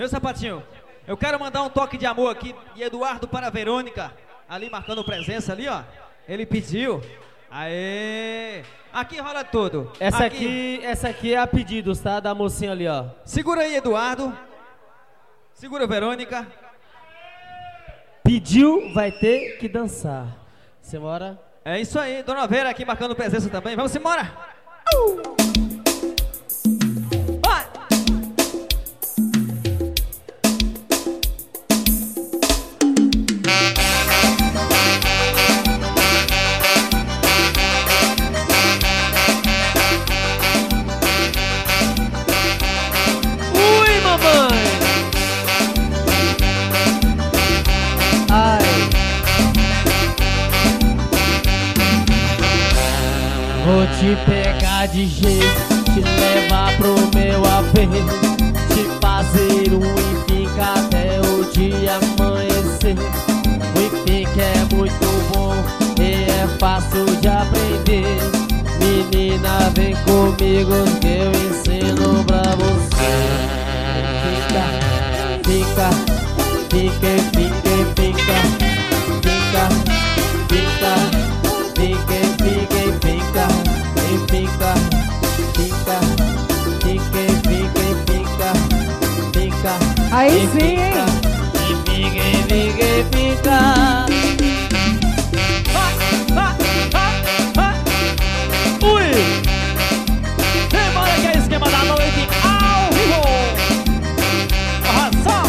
Meu sapatinho, eu quero mandar um toque de amor aqui de Eduardo para a Verônica, ali marcando presença ali, ó. Ele pediu. Aê! Aqui rola tudo. Essa aqui é a pedidos, tá? Da mocinha ali, ó. Segura aí, Eduardo. Segura, Verônica. Pediu, vai ter que dançar. Simbora. É isso aí, Dona Vera aqui marcando presença também. Vamos embora! Vai! Ui, mamãe! Ai! Vou te pegar de jeito, te levar pro meu AP, te fazer um empinque até o dia amanhecer. O empinque é muito bom e é fácil de aprender. Menina, vem comigo que eu ensino pra você. Fica, fica, fica, fica, fica, fica, fica, fica, fica, fica, fica, fica, fica. Aí sim, hein? Fica. Ui! Embora que é esquema da noite ao vivo! Arrasou!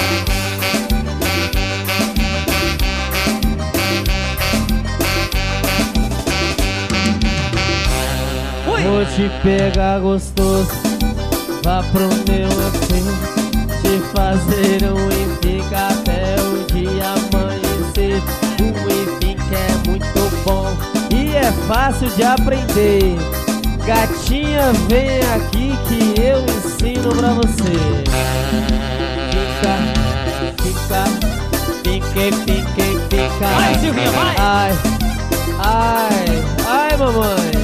Ui! Vou te pegar gostoso, vá pro meu AP, te fazer um empinque até o dia amanhecer. Um empinque é muito bom e é fácil de aprender. Gatinha, vem aqui que eu ensino pra você. Fica, fica, fica, fica. Vai, Silvinha, vai! Ai, ai, ai, mamãe.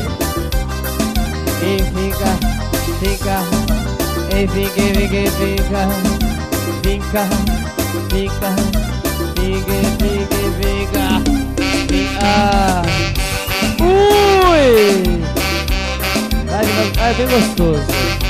E fica, fica, e fica, fica, fica, fica, fica, fica. Ui! Vai bem gostoso.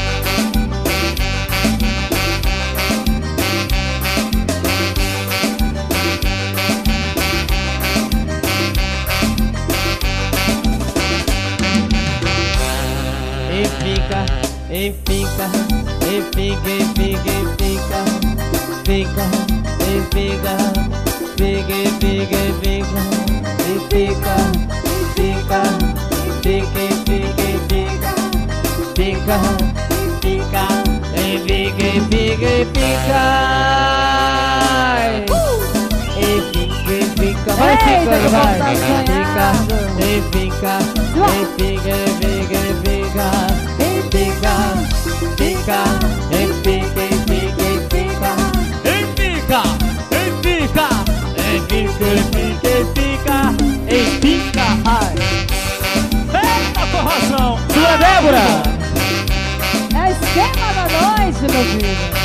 E fica, e fica, e fica, e fica, e fica, fica, e fica, fica, e fica, e fica, e fica, fica, fica, e fica, e fica, fica, fica, e fica, e fica, e fica. E fica, e fica, vai ficando, vai. Fica, e fica, e fica, e fica, e fica. Fica, fica, e fica, e fica, e fica, e fica, e fica, e fica, e fica, e fica, ai. Eita, forração! Sua Débora! É esquema da noite, meu filho.